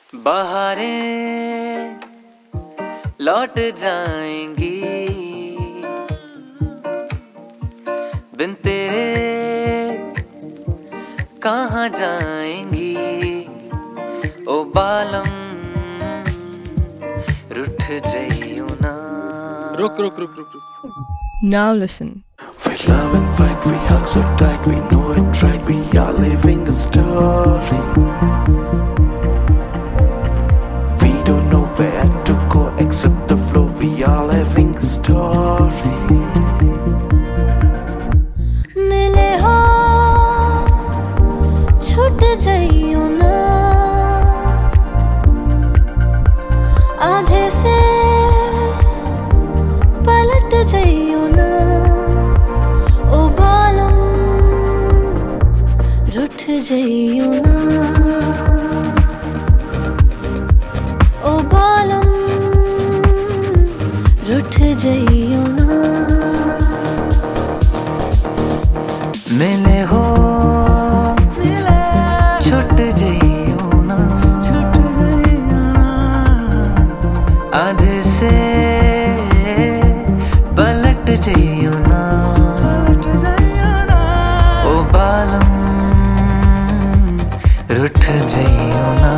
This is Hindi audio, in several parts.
बहारें लौट जाएंगी बिन तेरे कहाँ जाएंगी ओ बालम रुठ जाइयो ना। रुक रुक रुक रुक रुक। Now listen. We love and fight, we hug so tight, we know it right, we are living a story. We don't know where to go except the flow, we are living a story. मिले हो छूट जाइयो ना, आधे से पलट जाइयो ना ओ बालम रुठ जाइयो ना ओ बालम रुठ जाइयो ना। मिले हो छुट जाइयो ना, आधे से पलट जाइयो ना ओ बालम रुठ जाइयो ना।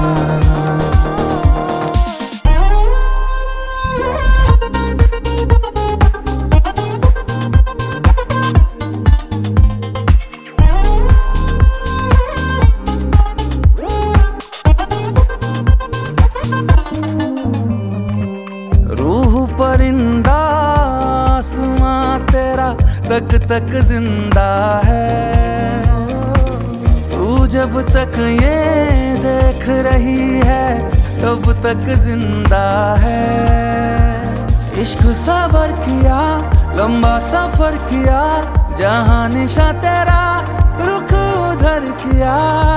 परिंदा आसमां तेरा तक तक जिंदा है, तू जब तक ये देख रही है तब तक जिंदा है। इश्क सबर किया लंबा सफर किया, जहां निशा तेरा रुक उधर किया।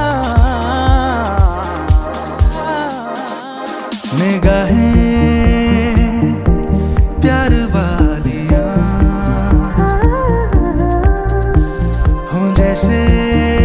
निगाहें प्यार वालियां हो जैसे